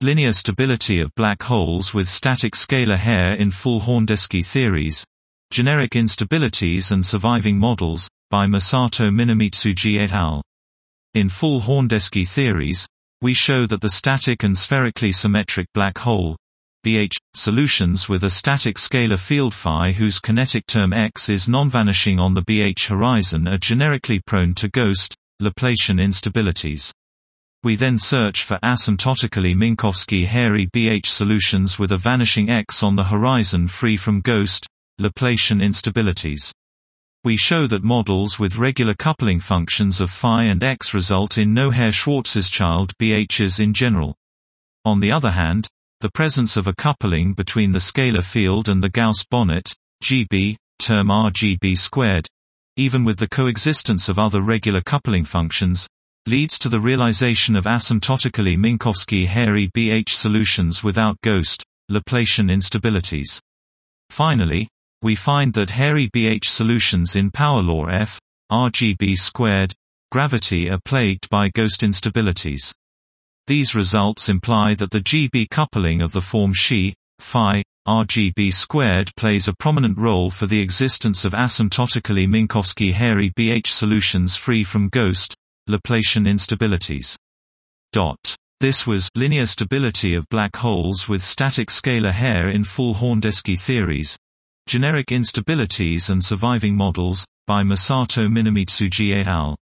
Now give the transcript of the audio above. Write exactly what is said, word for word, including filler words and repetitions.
Linear stability of black holes with static scalar Hare in full Horndeski theories. Generic instabilities and surviving models, by Masato Minamitsuji et al. In full Horndeski theories, we show that the static and spherically symmetric black hole B H solutions with a static scalar field phi whose kinetic term x is non-vanishing on the B H horizon are generically prone to ghost Laplacian instabilities. We then search for asymptotically Minkowski-Hairy B H solutions with a vanishing x on the horizon free from ghost Laplacian instabilities. We show that models with regular coupling functions of phi and x result in no Hare-Schwarzschild B Hs in general. On the other hand, the presence of a coupling between the scalar field and the Gauss-Bonnet G B term R G B squared, even with the coexistence of other regular coupling functions, leads to the realization of asymptotically Minkowski-Hairy B H solutions without ghost Laplacian instabilities. Finally, we find that Hairy B H solutions in power law F, R G B squared, gravity are plagued by ghost instabilities. These results imply that the G B coupling of the form Xi, phi, R G B squared plays a prominent role for the existence of asymptotically Minkowski-Hairy B H solutions free from ghost Laplacian instabilities. This was linear stability of black holes with static scalar Hare in full Horndeski theories. Generic instabilities and surviving models, by Masato Minamitsuji et al.